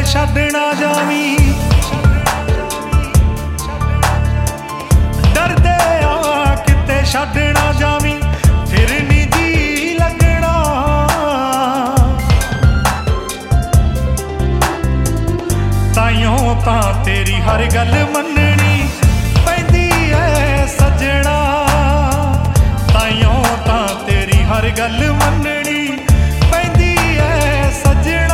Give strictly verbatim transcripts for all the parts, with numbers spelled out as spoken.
छड्ड ना जावी, डरदे आ किते छड्ड ना जावी, फिर नी जी लगना। ताइयों तां तेरी हर गल मननी पैंदी है सजना, ताइयों तां तेरी हर गल मननी पैंदी है सजना।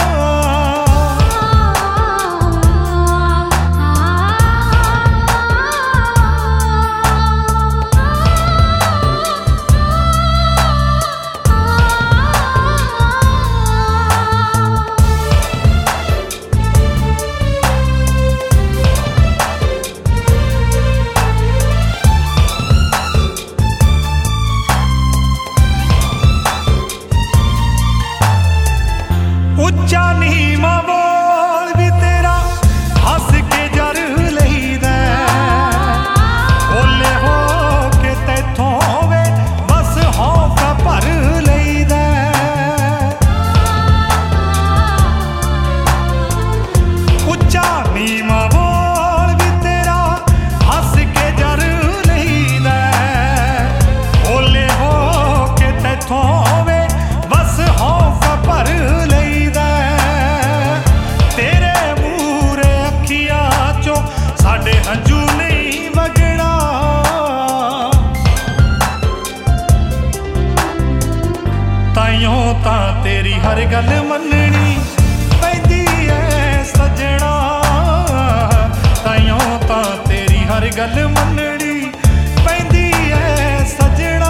उच्चा नीमा बोल भी तेरा हस के जर लईदा, ओले हो के तैथों वे बस हौका भर लईदा। उच्चा नीमा बोल भी तेरा हस के जर लईदा, ओले हो के तैथों वे बस हौका भर लईदा। साडे हंजू नहीं वगना, ताइयों तां तेरी हर गल मननी पैंदी है सजना, ताइयों तां तेरी हर गल मननी पैंदी है सजना।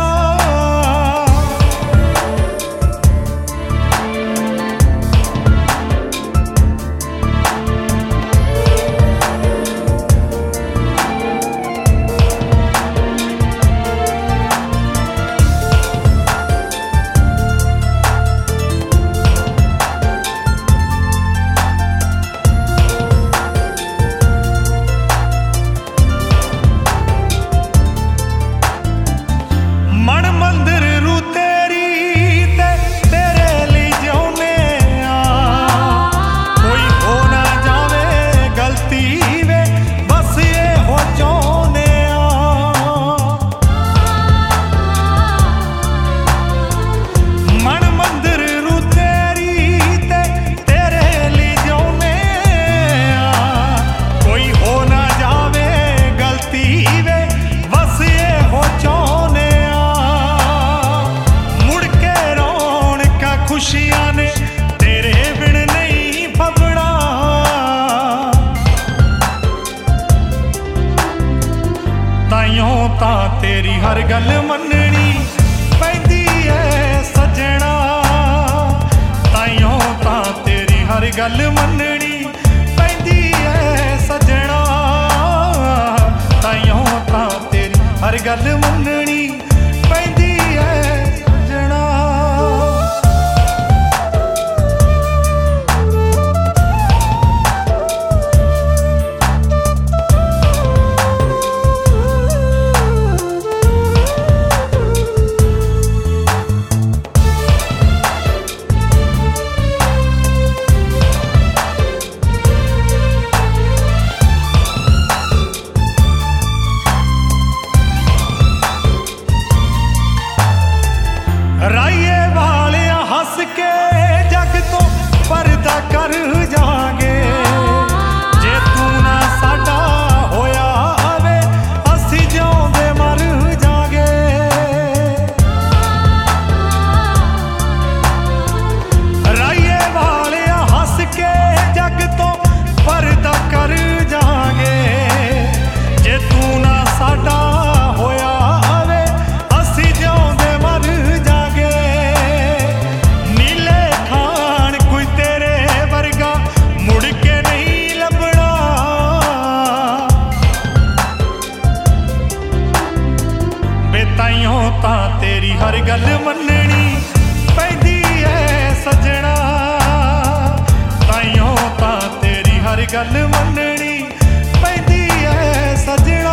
खुशियां ने तेरे बिन नहीं फबना, ताइयों तां तेरी हर गल मननी पैंदी है सजना, ताइयों तां तेरी हर गल मननी पैंदी है सजना, ताइयों तां तेरी हर गल मननी पैंदी है सजना। राइए वाले हंस के जग तो पर्दा कर जाएंगे, जे तू ना साडा होया आवे असी जिउंदे मर जागे। राइए वाले हंस के जग तो पर्दा कर जाएंगे, जे तू ना साडा होया आवे असी जिउंदे मर जागे। नीले खान कोई तेरे वर्गा मुड़ के नहीं लभना, बेताइयों तां तेरी हर गल मननी पैंदी है सजना, ताइयों तां तेरी हर गल मननी पैंदी है सजना।